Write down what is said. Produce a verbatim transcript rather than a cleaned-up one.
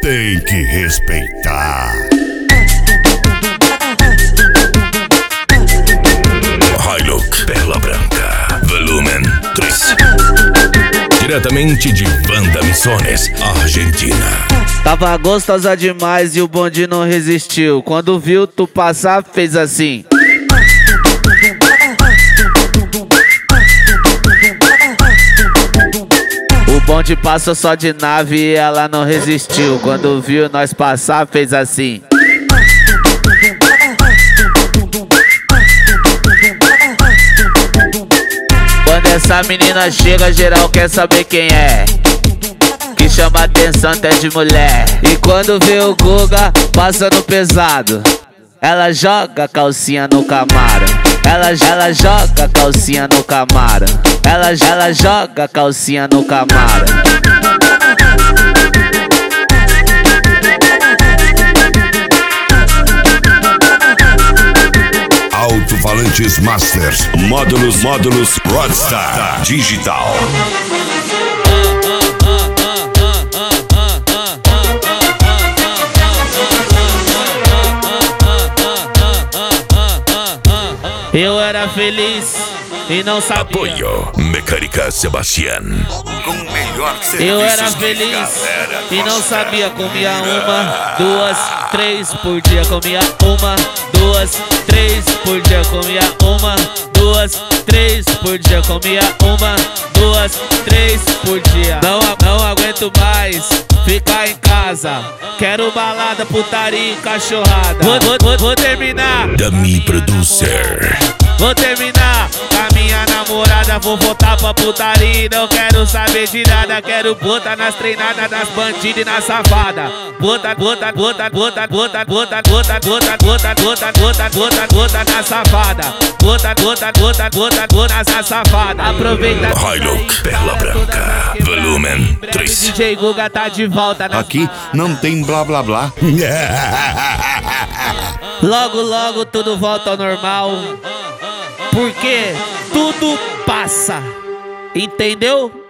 tem que respeitar. Hilux Perla Branca, volume três. Diretamente de Banda Missiones, Argentina. Tava gostosa demais e o bonde não resistiu. Quando viu tu passar, fez assim. O bonde passou só de nave e ela não resistiu. Quando viu nós passar, fez assim. Quando essa menina chega, geral quer saber quem é. Que chama atenção até de mulher. E quando vê o Guga passando pesado, ela joga a calcinha no Camaro. Ela, ela joga a calcinha no Camaro. Ela, ela joga a calcinha no Camaro. Alto-falantes Masters, módulos, módulos Rodstar Digital. Eu era feliz e não sabia. Apoio Mecânica Sebastián. Eu era feliz e não sabia. Comia uma, duas, três por dia. Comia uma, duas, três por dia. Comia uma, duas, três por dia. Comia uma, duas, três por dia. Não, não aguento mais ficar em casa. Quero balada, putaria e cachorrada. Vou, vou, vou, vou terminar. Dummy Producer. Vou terminar com a minha namorada, vou voltar pra putaria. Não quero saber de nada, quero botar nas treinadas das bandidas e na safada. Bota, bota, bota, bota, bota, bota, bota, bota, bota, bota, bota, bota, bota na safada. Bota, bota, bota, bota, bota na safada. Aproveita. Hilux Perla Branca, volume três. D J Guga tá de volta. Aqui não tem blá blá blá. Logo, logo tudo volta ao normal. Porque tudo passa. Entendeu?